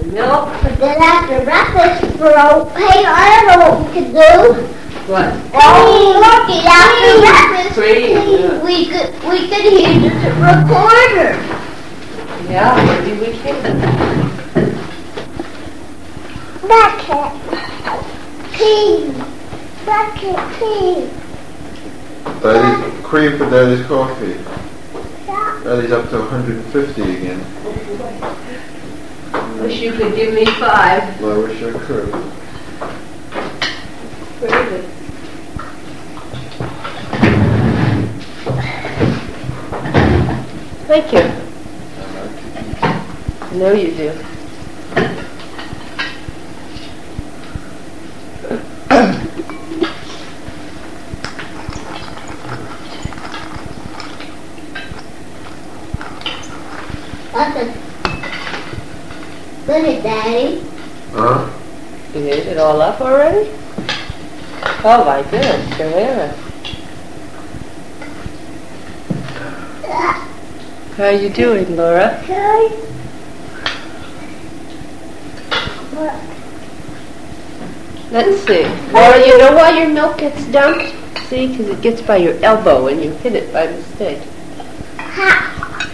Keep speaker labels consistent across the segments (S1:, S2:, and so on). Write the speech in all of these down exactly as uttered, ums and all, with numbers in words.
S1: the milk.
S2: But then after breakfast, bro, hey, I don't know what we could do.
S1: What?
S2: Oh, look, after breakfast,
S1: Cream,
S2: we,
S1: yeah.
S2: we could we could hear the recorder.
S1: Yeah, maybe we can.
S2: Bucket, tea, bucket, tea.
S3: Daddy, cream for Daddy's coffee.
S2: Yeah.
S3: Daddy's up to one hundred fifty again.
S1: Wish you could give me five.
S3: Well, I wish I could.
S1: Very good. Thank you. I know you do.
S2: Nothing. Look at Daddy.
S3: Huh?
S1: You ate it all up already? Oh my goodness, Joanna. How you doing, Laura?
S2: Okay. What?
S1: Let's see. Laura, you know why your milk gets dumped? See, because it gets by your elbow and you hit it by mistake.
S2: Ha.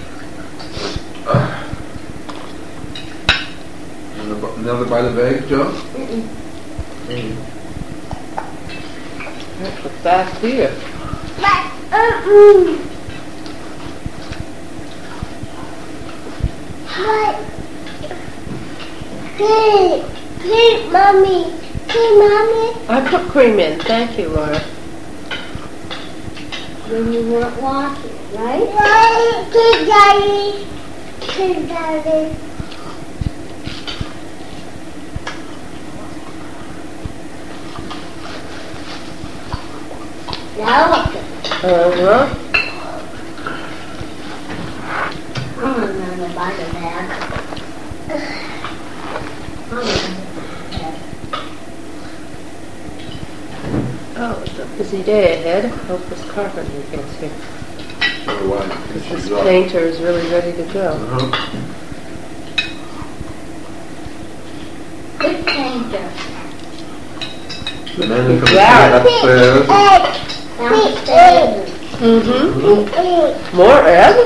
S3: Another another bite of egg, Joe?
S2: Mm-mm.
S3: Mm.
S1: That's what's back here.
S2: But, uh-uh. But, hey, hey, Mommy. Hey, Mommy.
S1: I put cream in. Thank you, Laura.
S2: When you weren't watching, right? Right. Hey, Daddy. Hey, Daddy. Now look at it.
S1: Uh-huh.
S2: I'm gonna buy the bag. I'm gonna buy
S1: Oh, it's a busy day ahead. Hope this carpenter gets here.
S3: So why?
S1: This
S3: She's up.
S1: painter is really ready to go.
S3: Uh-huh.
S2: Good painter.
S3: And then you come
S1: Yeah.
S3: upstairs.
S2: Downstairs.
S1: Mm-hmm. More egg?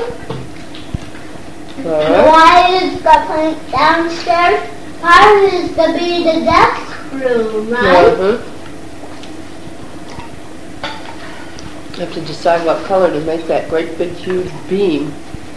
S1: Laura?
S2: Why is the plant downstairs? Part of it is to be the desk room, right?
S1: Uh-huh. I have to decide what color to make that great big huge beam.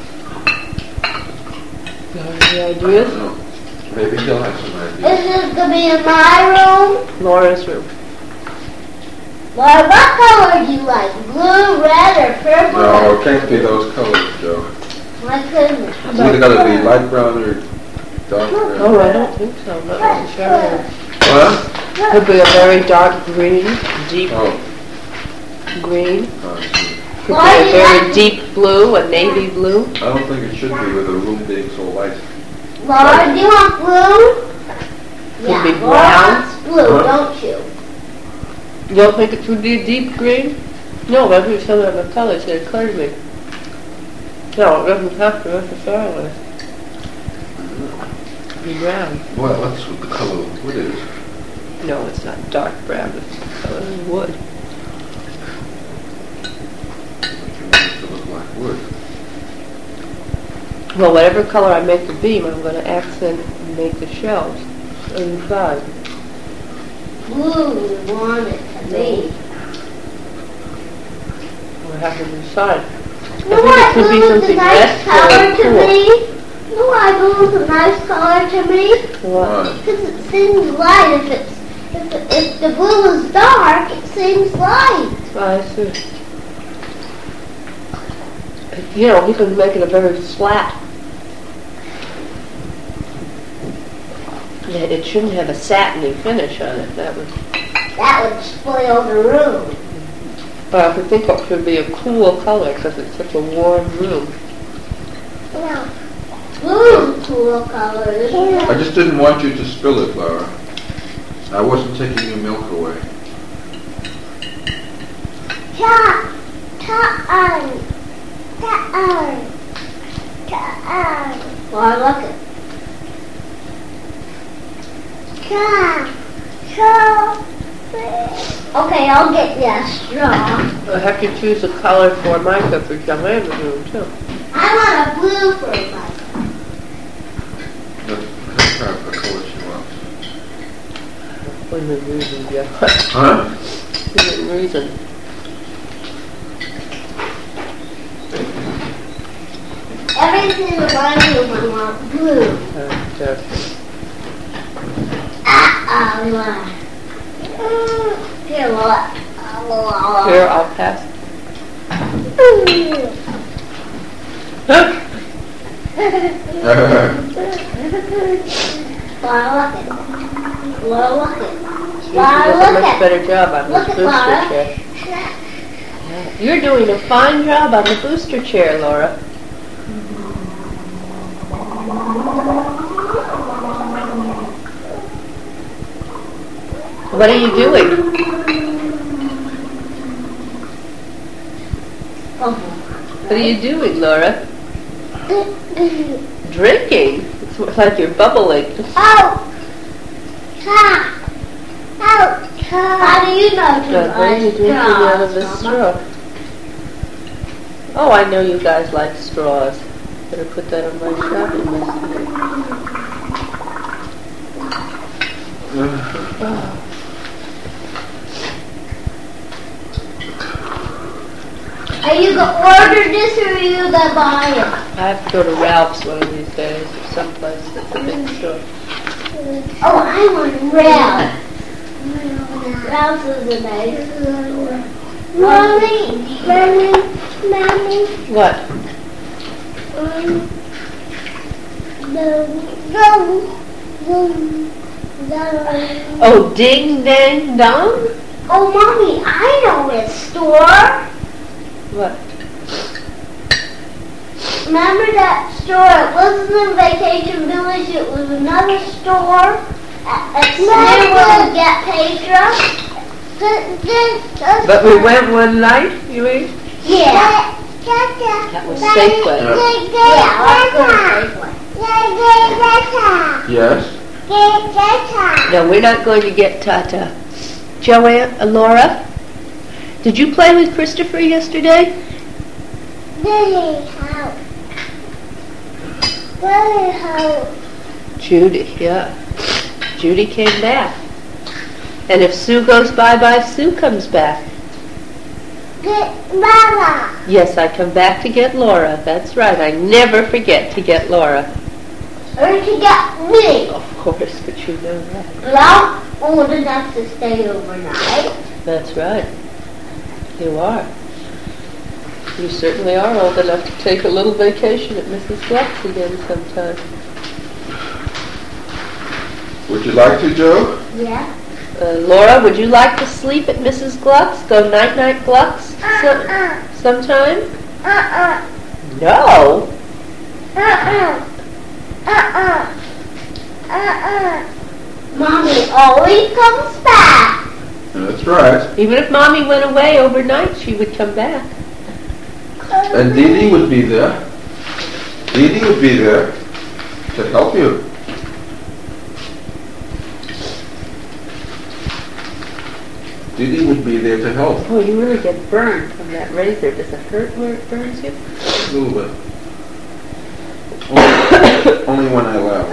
S1: You have any ideas?
S3: No. Maybe he'll have some
S2: Is
S3: ideas.
S2: this to be in my room?
S1: Laura's room.
S2: Well, what color do you like? Blue, red, or purple?
S3: No, it can't be those colors, Joe.
S2: My goodness.
S3: It's either got to be light brown or dark brown.
S1: Oh, I don't think so. Not necessarily.
S3: What?
S1: Could be a very dark green, deep
S3: Oh.
S1: green.
S3: oh, I see.
S1: Could
S2: Why
S1: be a
S2: do you
S1: very
S2: like-
S1: deep blue, a navy blue.
S3: I don't think it should be with the room being so light.
S2: Laura, do you want blue?
S1: Could
S2: yeah,
S1: be
S2: Laura
S1: brown.
S2: wants blue,
S3: Huh?
S2: don't you?
S1: You don't think it should be a deep green? No, that's what some of the colors that occurred to me. No, it doesn't have to necessarily be brown.
S3: Well, that's what the color of wood is.
S1: No, it's not dark brown. It's the color of wood.
S3: You want it to look like wood.
S1: Well, whatever color I make the beam, I'm going to accent and make the shelves inside.
S2: Blue, you want it to be.
S1: We'll have to decide.
S2: You know
S1: I
S2: what
S1: think it could be
S2: blue's a
S1: something
S2: nice
S1: less
S2: color to
S1: cool.
S2: me? You know why blue's a nice color to me?
S1: What?
S3: Why?
S2: Because it seems light. If it's if, it, if the blue is dark, it seems light.
S1: I see. You know, he can make it a very flat. Yeah, it shouldn't have a satiny finish on it. That would.
S2: That would spoil the room.
S1: But I think it should be a cool color because it's such a warm room.
S2: Yeah. Blue's a cool color, isn't
S3: I
S2: it?
S3: just didn't want you to spill it, Laura. I wasn't taking your milk away.
S2: Ta, ta, ta, ta. Well, look at. straw. Straw. Okay, I'll get you a straw.
S1: I have to choose a color for my cup for Joanne in the room too.
S2: I want a blue for my cup.
S3: What kind of color she wants?
S1: Within reason, yeah.
S3: Huh?
S1: Within reason.
S2: Everything in my room I want blue.
S1: Uh, yeah.
S2: Ah, I want. Here, what?
S1: Here, I'll pass.
S2: Laura, look it. Laura, look it.
S1: She
S2: Laura,
S1: does a
S2: look
S1: much
S2: it.
S1: better job on
S2: Look
S1: this
S2: at Laura.
S1: booster chair. You're doing a fine job on the booster chair, Laura. What are you doing? What are you doing, Laura? Drinking? It's like you're bubbling.
S2: Oh! Ha! Oh! How do you know to
S1: What are you drinking out of this straw? Oh, I know you guys like straws. Better put that on my shopping list. Oh.
S2: Are you going to order this or are you going to buy it?
S1: I have to go to Ralph's one of these days, or someplace that's a big store.
S2: Oh, I want Ralph. Ralph's is a nice store. Mommy, mommy, mommy.
S1: What?
S2: Um, no, no, no, no.
S1: Oh, Ding Dang Dong?
S2: Oh, mommy, I know his store.
S1: What?
S2: Remember that store? It wasn't in Vacation Village. It was another store. It's near where we get Petra.
S1: But we went one night, you mean?
S2: Yeah.
S1: That was Safeway.
S2: Yeah,
S3: Yes?
S1: No, we're not going to get Tata. Joanne, uh, Laura, did you play with Christopher yesterday?
S2: Lily house. Lily house.
S1: Judy, yeah. Judy came back. And if Sue goes bye-bye, Sue comes back.
S2: Get Mama.
S1: Yes, I come back to get Laura. That's right. I never forget to get Laura.
S2: Or to get me.
S1: Of course, but you know that.
S2: But I'm old enough to stay overnight.
S1: That's right. You are. You certainly are old enough to take a little vacation at Missus Gluck's again sometime.
S3: Would you like to, Joe?
S2: Yeah.
S1: Uh, Laura, would you like to sleep at Missus Gluck's? Go night-night Gluck's so,
S2: Uh-uh.
S1: sometime?
S2: Uh-uh.
S1: No.
S2: Uh-uh. Uh-uh. Uh-uh. Mommy always comes back.
S3: That's right.
S1: Even if Mommy went away overnight, she would come back.
S3: And Dee Dee would be there. Dee Dee would be there to help you. Dee Dee would be there to help.
S1: Oh, you really get burned from that razor. Does it hurt where it burns you?
S3: A little bit. Only, only when I laugh.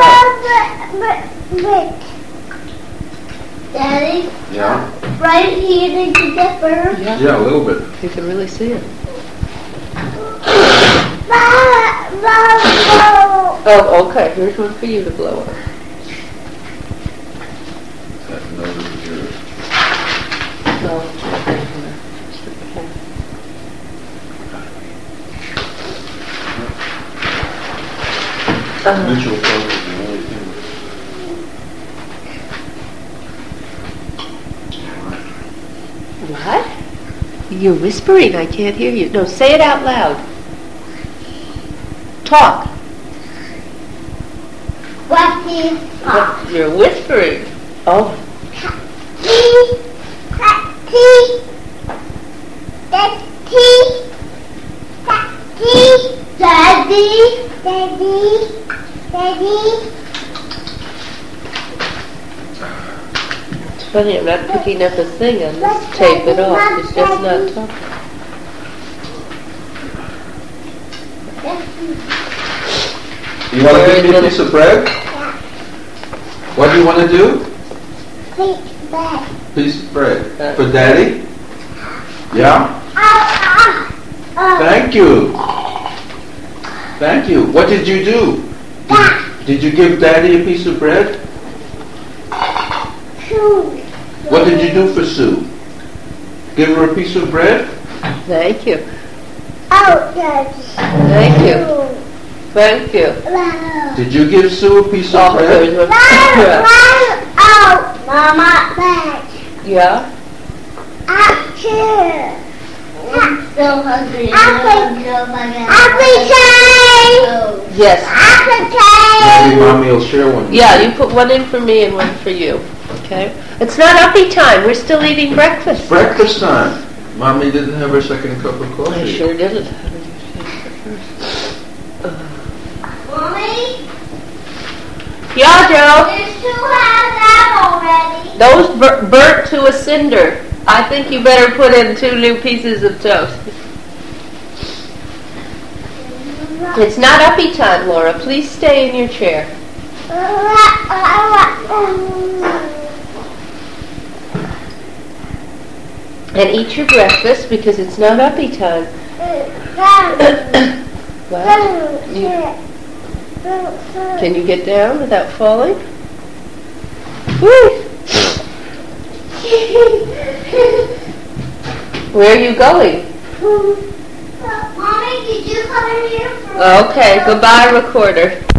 S2: Daddy,
S3: Yeah?
S2: right here did you get burned?
S1: Yeah.
S3: Yeah, a little bit.
S1: You can really see it. Oh, okay. Here's one for you to blow on.
S3: That nose is yours.
S1: No. Uh,
S3: Mutual focus is the only thing.
S1: what? You're whispering. I can't hear you. No, say it out loud. Talk.
S2: What is talk?
S1: You're whispering. Oh.
S2: Tea, tea, tea, tea, daddy, daddy, daddy.
S1: Funny, I'm not picking up a thing on this tape at all. It's just not talking.
S3: You want to
S1: Very
S3: give me a
S1: little.
S3: piece of bread? What do you want to do?
S2: Take back.
S3: Piece of bread.
S1: Uh.
S3: For Daddy? Yeah?
S2: Ah, ah, ah.
S3: Thank you. Thank you. What did you do? Did, did you give Daddy a piece of bread?
S2: Two.
S3: What did you do for Sue? Give her a piece of bread?
S1: Thank you.
S2: Oh, Daddy.
S1: Thank you. Thank you.
S2: Wow.
S3: Did you give Sue a piece of
S1: Oh, there's
S3: bread?
S1: one.
S2: Oh, Mama, back.
S1: Yeah?
S2: Up here.
S4: I'm still hungry.
S2: Appetite.
S4: Appetite.
S2: Appetite.
S1: Yes.
S3: Maybe
S2: Appetite.
S3: Mommy will share one. with
S1: Yeah,
S3: you.
S1: you put one in for me and one for you. Okay? It's not uppy time. We're still eating breakfast.
S3: Breakfast time. Mommy didn't have her second cup of coffee.
S1: I sure didn't.
S2: Mommy,
S1: Yeah, Joe.
S2: there's two halves out already.
S1: Those bur- burnt to a cinder. I think you better put in two new pieces of toast. It's not uppy time, Laura. Please stay in your chair. And eat your breakfast because it's not uppy time. Well, you- can you get down without falling? Woo! Where are you going?
S2: Mommy, did you come in here for
S1: Okay, goodbye, recorder.